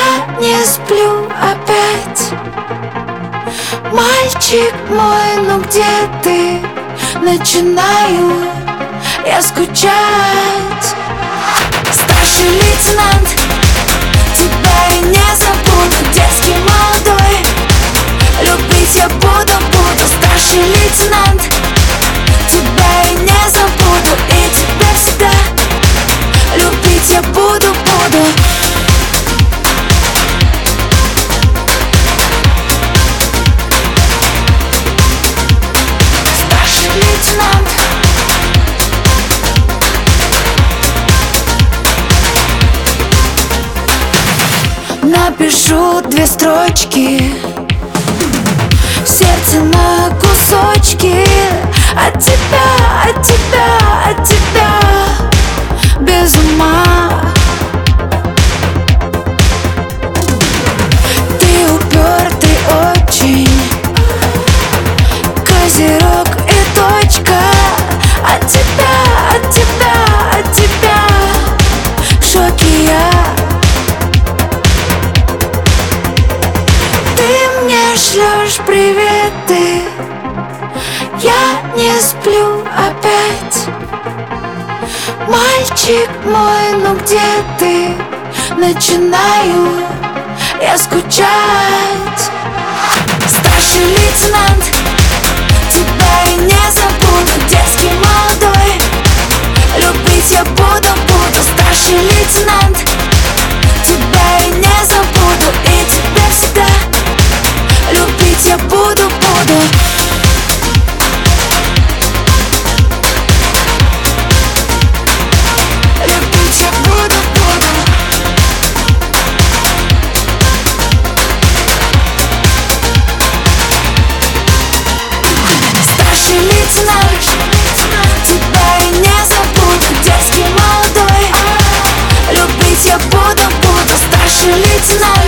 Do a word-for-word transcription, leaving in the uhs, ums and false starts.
Я не сплю опять. Мальчик мой, ну где ты? Начинаю я скучать. Старший лейтенант, тебя и не забуду. Детский молодой, любить я буду, буду. Старший лейтенант, тебя и не забуду. И тебя всегда любить я буду, буду. Старший лейтенант, напишу две строчки, сердце на кусочки. От тебя, от тебя, от тебя без ума. Ты упертый очень, козерог и точка. От тебя, от тебя, от тебя в шоке я. Ты мне шлешь приветы, я не сплю опять. Мальчик мой, ну где ты? Начинаю я скучать. Старший лейтенант, тебя и не забуду. Детский молодой, любить я буду, буду. Старший лейтенант, тебя и не забуду. И тебя всегда любить я буду, буду. Любить я буду, буду. Старший лейтенант, тебя и не забуду. Детский молодой, любить я буду, буду. Старший лейтенант,